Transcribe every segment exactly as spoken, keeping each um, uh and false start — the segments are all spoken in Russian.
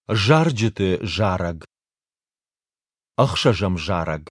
Жарджыты жараг. Ахшажам жараг.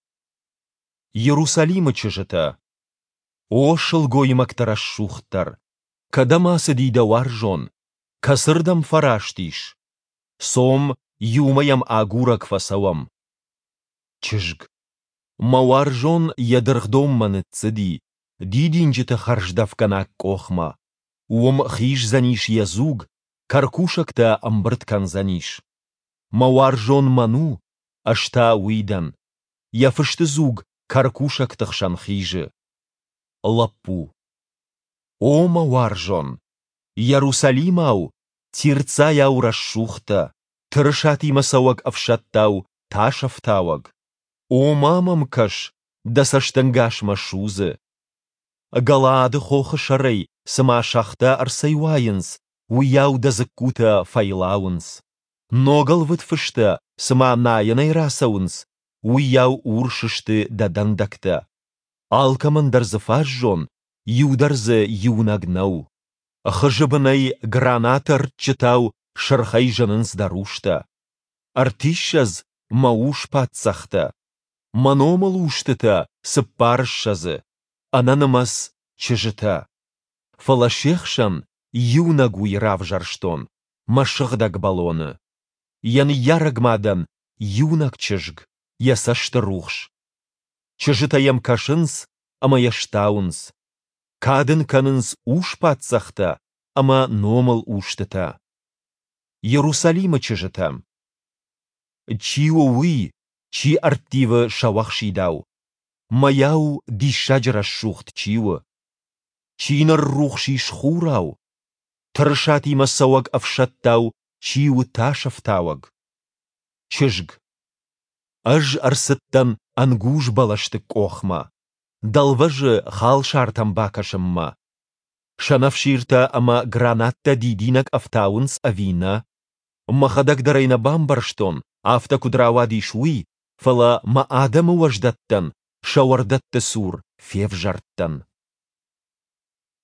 Иерусалима чыжыта. О шылгоймак тарашшухтар. Кадамасы дида варжон. Касырдам фараштиш. Сом юмаям агурак фасавам. Чыжг. Маваржон ядырхдомманы цеди. Дидинджита харждавкана кохма. Уом хиш заниш язуг. Каркушакта амбрткан заниш. Маваржон ману. Ашта уидан. Яфышты зуг. Каркушактахшан хижи. Лапу. О маваржон. Иерусалимау. Тирца яурашухта. Тыршати масавак авшаттау. Ташафтавак. О мамам каш. Дасаштангаш машузы. Галады хохы шарей. Сама шахта арсайвайынс. Уяу дазыккута файлауынс. Ногал вытфышта. Сама наянай расауынс. Уяу уршышты дадандакта. Алкамандарзы фажжон. Юдарзы юнагнау. Хыжыбынай гранатар чытау. Шырхай жанынс дарушта. Артишаз мауш патсахта. Маномал уштыта сыппаршазы. Ананымас чыжыта. Фалашехшан юнагуй равжарштон. Машыгдаг балоны. Ян ярагмадан юнак чыжг. Ясашты рухш. Чыжытаям кашынс, ама яштаунс. Кадын канынс уш патсахта, ама номал уштыта. Иерусалима чыжытам. Чио уи, чи артива шавахшидау. Маяу дишаджра шухт чио. Чинар рухши шхурау. Тыршати масавак авшаттау, чиу ташафтавак. Чыжг. Аж арсыттан ангуш балашты кохма. Далважы хал шартам бакашымма. Шанавширта ама гранатта дидинак автаунс авина. Махадак дарайна бамбарштон, авта кудравади шуи, фала ма адаму важдаттан, шавардатты сур, фев жарттан.